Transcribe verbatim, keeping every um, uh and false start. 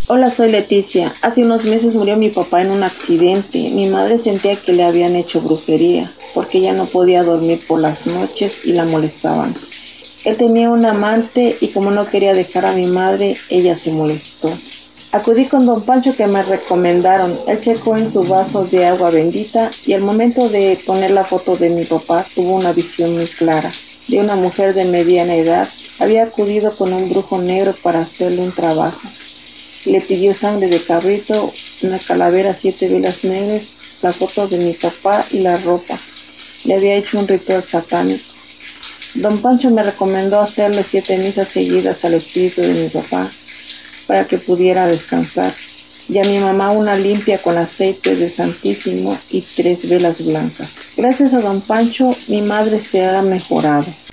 Hola, soy Leticia. Hace unos meses murió mi papá en un accidente. Mi madre sentía que le habían hecho brujería, porque ella no podía dormir por las noches y la molestaban. Él tenía un amante y como no quería dejar a mi madre, ella se molestó. Acudí con don Pancho que me recomendaron. Él checó en su vaso de agua bendita y al momento de poner la foto de mi papá tuvo una visión muy clara de una mujer de mediana edad. Había acudido con un brujo negro para hacerle un trabajo. Le pidió sangre de cabrito, una calavera, siete velas negras, la foto de mi papá y la ropa. Le había hecho un ritual satánico. Don Pancho me recomendó hacerle siete misas seguidas al espíritu de mi papá para que pudiera descansar, y a mi mamá una limpia con aceite de Santísimo y tres velas blancas. Gracias a don Pancho, mi madre se ha mejorado.